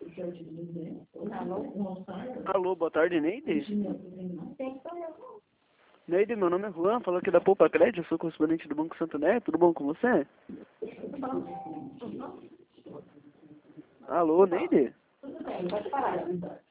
Alô, boa tarde, Neide. Neide, meu nome é Juan, falou aqui da Poupa Crédito, eu sou correspondente do Banco Santander, tudo bom com você? Alô, Neide? Pode parar.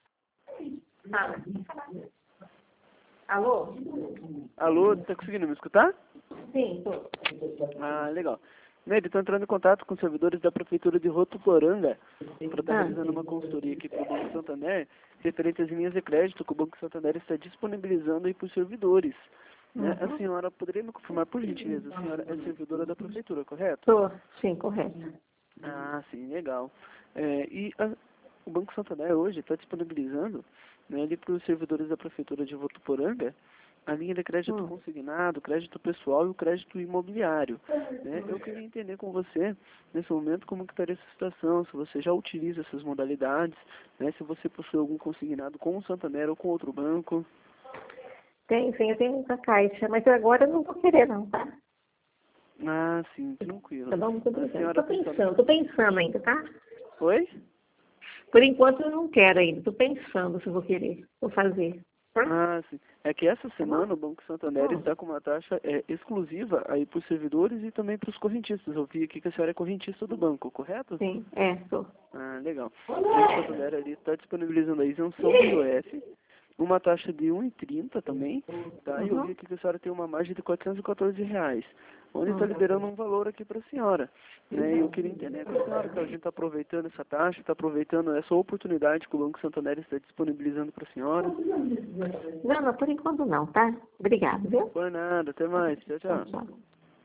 Alô? Alô, tá conseguindo me escutar? Sim, tô. Ah, legal. Neide, estou entrando em contato com os servidores da Prefeitura de Votuporanga para estar realizando uma consultoria aqui para o Banco Santander, referente às linhas de crédito que o Banco Santander está disponibilizando aí para os servidores. Né? A senhora poderia me confirmar, por gentileza, a senhora é servidora da Prefeitura, correto? Tô, sim, correto. Ah, sim, legal. O Banco Santander hoje está disponibilizando, né, para os servidores da Prefeitura de Votuporanga a linha de crédito consignado, crédito pessoal e o crédito imobiliário. Né? Eu queria entender com você, nesse momento, como que estaria essa situação, se você já utiliza essas modalidades, né, se você possui algum consignado com o Santander ou com outro banco. Tem, sim, eu tenho muita caixa, mas agora eu não vou querer não, tá? Ah, sim, tranquilo. Tá bom, muito obrigada. Senhora Tô pensando ainda, tá? Oi? Por enquanto eu não quero ainda, tô pensando se eu vou querer, vou fazer. Ah, sim. É que essa semana o Banco Santander está com uma taxa exclusiva aí para os servidores e também para os correntistas. Eu vi aqui que a senhora é correntista do banco, correto? Sim, sou. Ah, legal. O Banco Santander ali está disponibilizando a isenção do IOF, uma taxa de 1,30 também, tá? E eu vi aqui que a senhora tem uma margem de R$ 414, onde está liberando um valor aqui para a senhora, né? E eu queria entender com a senhora que a gente está aproveitando essa taxa, está aproveitando essa oportunidade que o Banco Santander está disponibilizando para a senhora. Não, por enquanto não, tá? Obrigada, viu? Por nada, até mais. Tchau, tchau. Tchau.